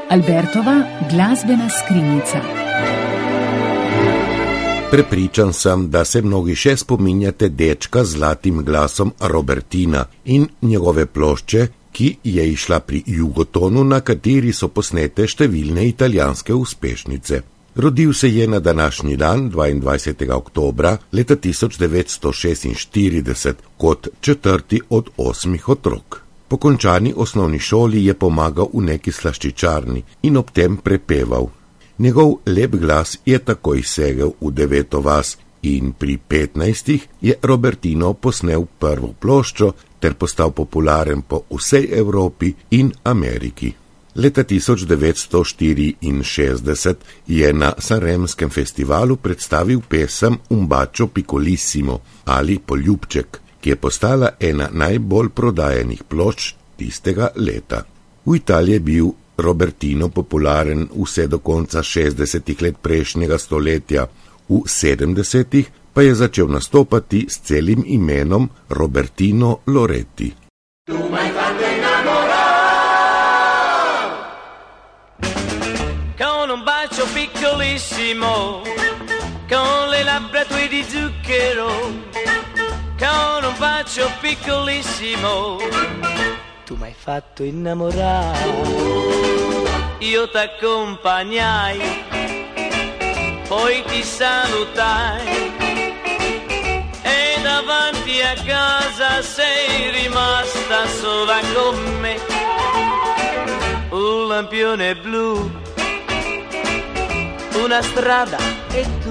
Albertova glazbena skrinjica. Prepričan sem, da se mnogi še spominjate dečka z zlatim glasom Robertina in njegove plošče, ki je išla pri Jugotonu, na kateri so posnete številne italijanske uspešnice. Rodil se je na današnji dan, 22. oktobra leta 1946, kot četrti od 8 otrok. Po končani osnovni šoli je pomagal v neki slaščičarni in ob tem prepeval. Njegov lep glas je takoj segel v 9. vas in pri 15 je Robertino posnel prvo ploščo ter postal popularen po vsej Evropi in Ameriki. Leta 1964 je na Sanremskem festivalu predstavil pesem Un bacio piccolissimo ali Poljubček, ki je postala ena najbolj prodajenih plošč tistega leta. V Italiji je bil Robertino popularen vse do konca 60. let prejšnjega stoletja, v 70. pa je začel nastopati s celim imenom Robertino Loretti. Con un bacio piccolissimo, con le labbra tue di zucchero, con un bacio piccolissimo, tu m'hai fatto innamorare, io t'accompagnai, poi ti salutai, e davanti a casa sei rimasta sola con me, un lampione blu, una strada e tu,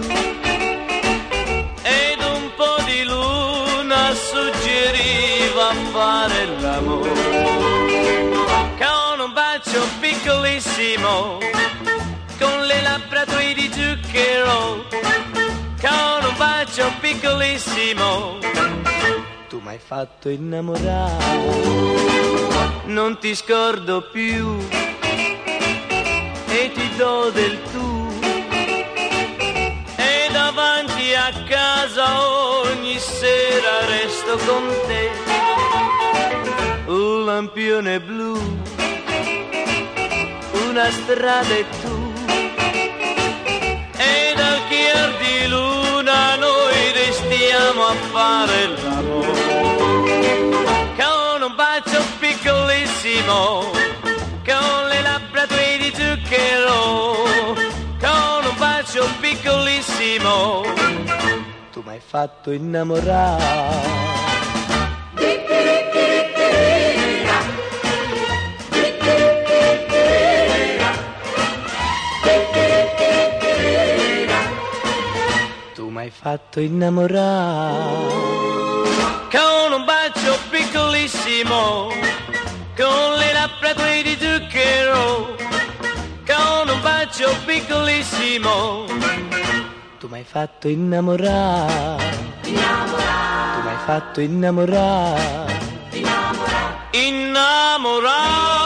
ed un po' di luna suggeriva fare l'amore. Con un bacio piccolissimo, con le labbra tue di zucchero, con un bacio piccolissimo, tu m'hai fatto innamorare, non ti scordo più e ti do del tu. Davanti a casa ogni sera resto con te, un lampione blu, una strada e tu, e dal chiar di luna noi restiamo a fare l'amore. Con un bacio piccolissimo, con le labbra tue di zucchero, con un bacio piccolissimo, tu m'hai fatto innamorare. Tu m'hai fatto innamorare. Con un bacio piccolissimo, con le labbra tue di zucchero, con un bacio piccolissimo, tu m'hai fatto innamorare, tu m'hai fatto innamorare, innamorare.